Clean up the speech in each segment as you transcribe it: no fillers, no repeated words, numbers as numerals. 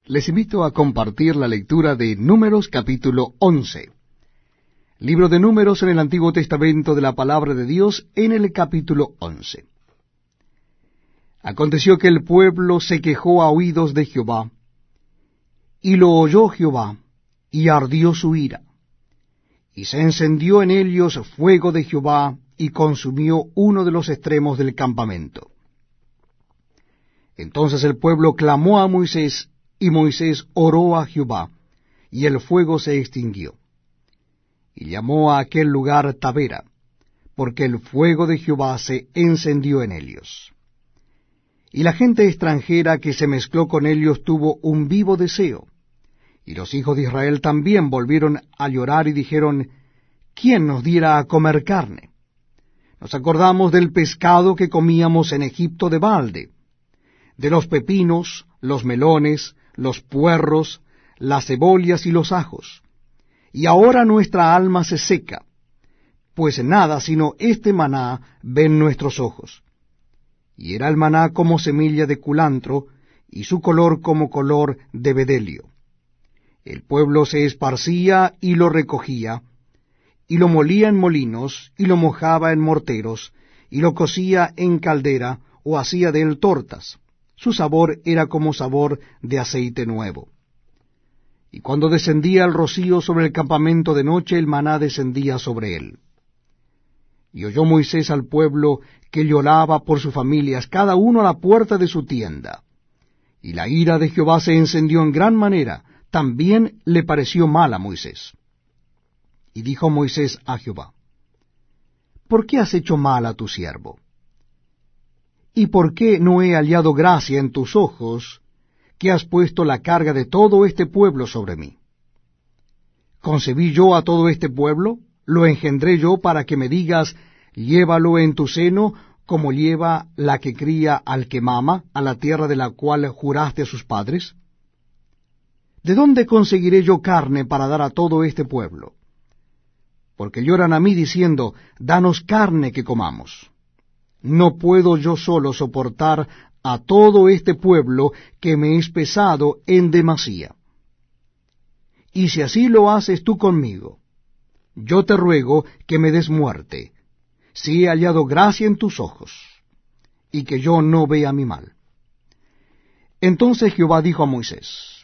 Les invito a compartir la lectura de Números capítulo 11. Libro de Números en el Antiguo Testamento de la Palabra de Dios en el capítulo 11. Aconteció que el pueblo se quejó a oídos de Jehová, y lo oyó Jehová, y ardió su ira. Y se encendió en ellos fuego de Jehová, y consumió uno de los extremos del campamento. Entonces el pueblo clamó a Moisés, y Moisés oró a Jehová, y el fuego se extinguió. Y llamó a aquel lugar Tabera, porque el fuego de Jehová se encendió en ellos. Y la gente extranjera que se mezcló con ellos tuvo un vivo deseo. Y los hijos de Israel también volvieron a llorar y dijeron, ¿quién nos diera a comer carne? Nos acordamos del pescado que comíamos en Egipto de balde, de los pepinos, los melones, los puerros, las cebollas y los ajos. Y ahora nuestra alma se seca, pues nada sino este maná ven nuestros ojos. Y era el maná como semilla de culantro, y su color como color de bedelio. El pueblo se esparcía y lo recogía, y lo molía en molinos, y lo mojaba en morteros, y lo cocía en caldera, o hacía de él tortas. Su sabor era como sabor de aceite nuevo. Y cuando descendía el rocío sobre el campamento de noche, el maná descendía sobre él. Y oyó Moisés al pueblo que lloraba por sus familias, cada uno a la puerta de su tienda. Y la ira de Jehová se encendió en gran manera, también le pareció mal a Moisés. Y dijo Moisés a Jehová, ¿por qué has hecho mal a tu siervo? ¿Y por qué no he hallado gracia en tus ojos, que has puesto la carga de todo este pueblo sobre mí? ¿Concebí yo a todo este pueblo? ¿Lo engendré yo para que me digas, llévalo en tu seno, como lleva la que cría al que mama, a la tierra de la cual juraste a sus padres? ¿De dónde conseguiré yo carne para dar a todo este pueblo? Porque lloran a mí diciendo, danos carne que comamos. No puedo yo solo soportar a todo este pueblo que me es pesado en demasía. Y si así lo haces tú conmigo, yo te ruego que me des muerte, si he hallado gracia en tus ojos, y que yo no vea mi mal. Entonces Jehová dijo a Moisés,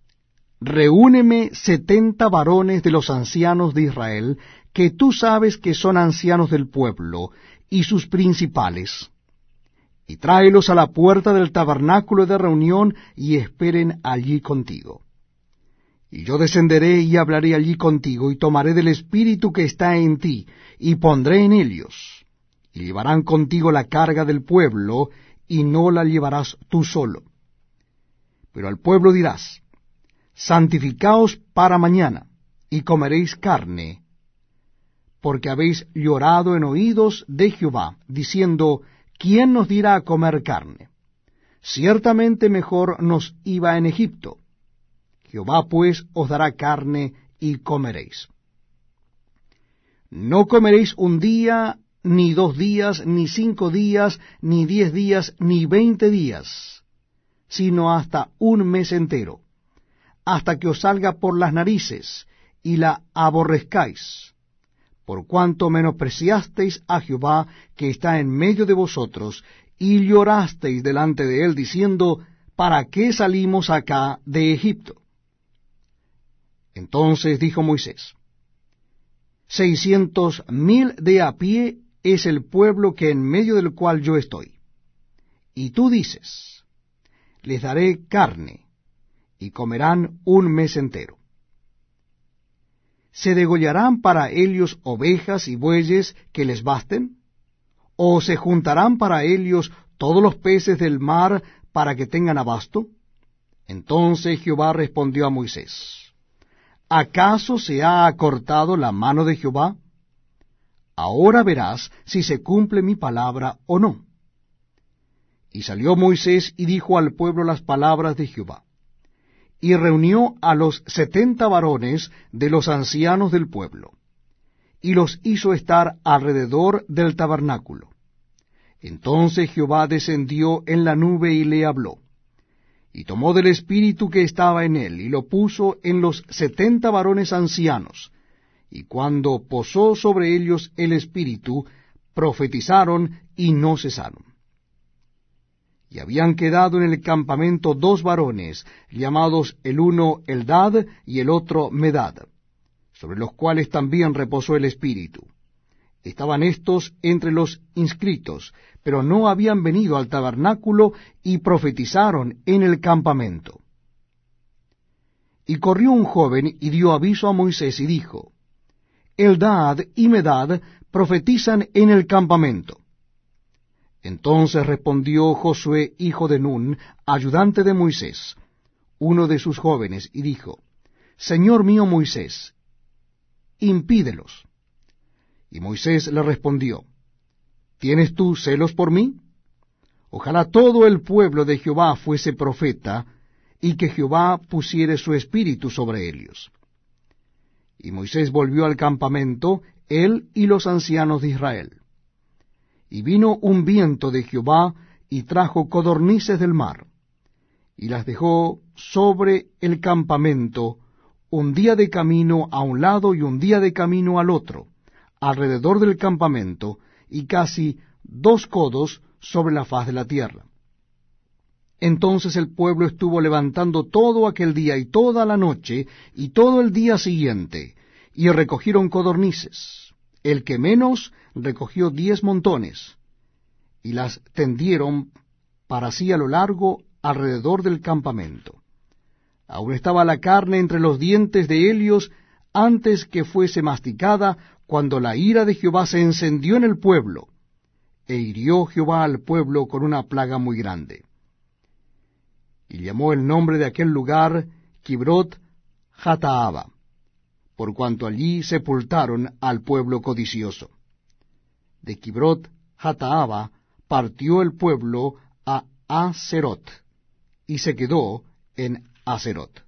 reúneme 70 varones de los ancianos de Israel, que tú sabes que son ancianos del pueblo, y sus principales, y tráelos a la puerta del tabernáculo de reunión, y esperen allí contigo. Y yo descenderé y hablaré allí contigo, y tomaré del espíritu que está en ti, y pondré en ellos, y llevarán contigo la carga del pueblo, y no la llevarás tú solo. Pero al pueblo dirás, santificaos para mañana, y comeréis carne, porque habéis llorado en oídos de Jehová, diciendo, ¿quién nos dirá a comer carne? Ciertamente mejor nos iba en Egipto. Jehová pues os dará carne y comeréis. No comeréis un día, ni 2 días, ni 5 días, ni 10 días, ni 20 días, sino hasta un mes entero, hasta que os salga por las narices, y la aborrezcáis, por cuanto menospreciasteis a Jehová que está en medio de vosotros, y llorasteis delante de él, diciendo, ¿para qué salimos acá de Egipto? Entonces dijo Moisés, 600,000 de a pie es el pueblo que en medio del cual yo estoy. Y tú dices, les daré carne, y comerán un mes entero. ¿Se degollarán para ellos ovejas y bueyes que les basten? ¿O se juntarán para ellos todos los peces del mar para que tengan abasto? Entonces Jehová respondió a Moisés, ¿acaso se ha acortado la mano de Jehová? Ahora verás si se cumple mi palabra o no. Y salió Moisés y dijo al pueblo las palabras de Jehová. Y reunió a los 70 varones de los ancianos del pueblo, y los hizo estar alrededor del tabernáculo. Entonces Jehová descendió en la nube y le habló. y tomó del espíritu que estaba en él, y lo puso en los 70 varones ancianos, y cuando posó sobre ellos el espíritu, profetizaron y no cesaron. Y habían quedado en el campamento 2 varones, llamados el uno Eldad y el otro Medad, sobre los cuales también reposó el espíritu. Estaban éstos entre los inscritos, pero no habían venido al tabernáculo, y profetizaron en el campamento. Y corrió un joven y dio aviso a Moisés y dijo, Eldad y Medad profetizan en el campamento. Entonces respondió Josué, hijo de Nun, ayudante de Moisés, uno de sus jóvenes, y dijo, Señor mío Moisés, impídelos. Y Moisés le respondió, ¿tienes tú celos por mí? Ojalá todo el pueblo de Jehová fuese profeta, y que Jehová pusiere su espíritu sobre ellos. Y Moisés volvió al campamento, él y los ancianos de Israel. Y vino un viento de Jehová, y trajo codornices del mar, y las dejó sobre el campamento, un día de camino a un lado y un día de camino al otro, alrededor del campamento, y casi 2 codos sobre la faz de la tierra. Entonces el pueblo estuvo levantando todo aquel día y toda la noche y todo el día siguiente, y recogieron codornices. El que menos recogió 10 montones, y las tendieron para sí a lo largo alrededor del campamento. Aún estaba la carne entre los dientes de ellos antes que fuese masticada, cuando la ira de Jehová se encendió en el pueblo, e hirió Jehová al pueblo con una plaga muy grande. Y llamó el nombre de aquel lugar Kibrot Hataaba, por cuanto allí sepultaron al pueblo codicioso. De Kibrot Hataaba partió el pueblo a Haserot, y se quedó en Haserot.